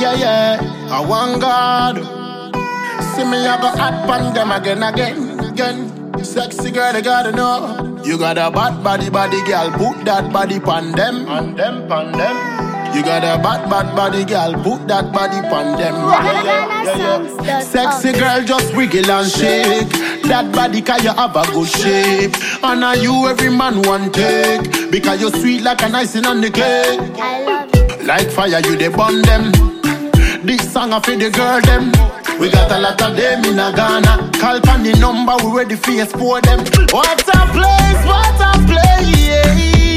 yeah. I want God. See me, I go hot pan them again. Sexy girl, they gotta know. You got a bad body, girl. Put that body pan them. You got a bad body, girl. Put that body pan them. Yeah. Sexy girl, just wiggle and shake. That body, cause you have a good shape. And now you every man want take. Because you're sweet like an icing on the cake. I love it. Like fire, you they burn them. This song I for the girl them. We got a lot of them in a Ghana. Call on the number, we ready for export them. What a place, what a place.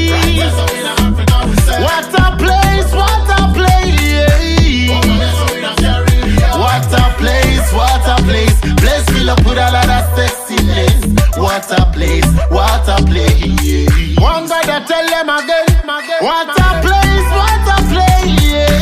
What a place, what a place. What a place, what a place. Place fill up with a lot of sexiness. What a place, what a place. One guy that tell them again. What a place, what a place.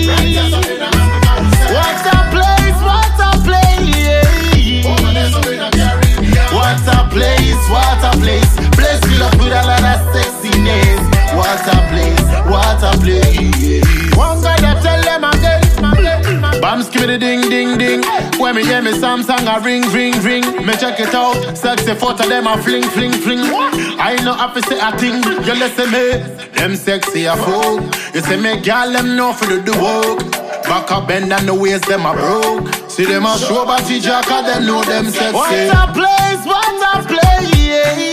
What a place, what a place. What a place, what a place. Place fill up with a lot of sexiness. What a place, what a place. One guy that tell them again. Bam skibidi ding ding ding. When me hear me Samsung a ring ring ring. Me check it out. Sexy photo them a fling fling fling. I know have to say a thing. You listen me. Them sexy a fool. You say me girl them know for do the work. Back up bend and the waist them a broke. See them a show body jack and them know them sexy. What a place, what a place.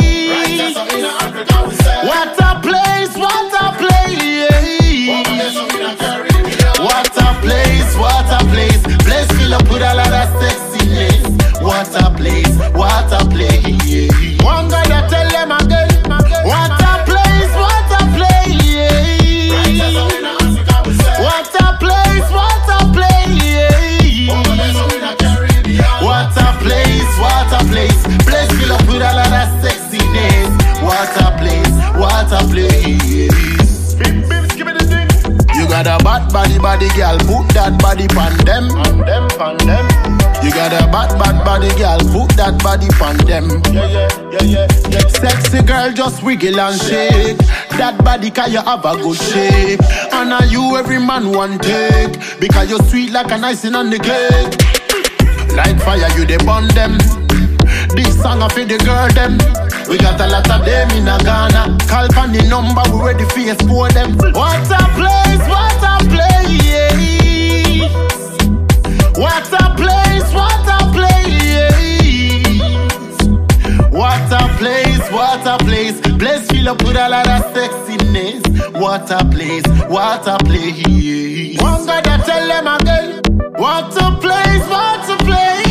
What a place, what a place. What a place, what a place. Place fill up with a lot of sexiness. What a place, what a place. One guy that tell them again. What a place, what a place. What a place, what a place. What a place, what a place. Place fill up with a lot of sexiness. What a place, what a place. You got a bad body, girl. Put that body pan them. You got a bad body, girl. Put that body pan them. Yeah. Sexy girl, just wiggle and shake. That body, cause you have a good shape. And now you every man want take. Because you're sweet like an icing on the cake. Like fire, you they burn them. This song I for the girl them. We got a lot of them in a Ghana. Call on the number, we ready for export them. What a place, what a place. What a place, what a place. What a place, what a place. Place fill up with a lot of sexiness. What a place, what a place. One guy that tell them again. What a place, what a place.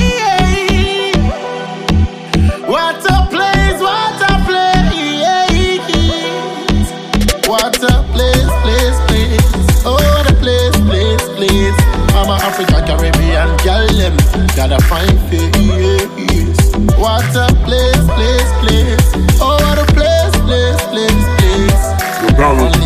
What a place, what a place. What a place, place, place. Oh, the place, place, place. Mama Africa, Caribbean, girl, them got a fine face. What a place, place, place. Oh, the place, place, place, place.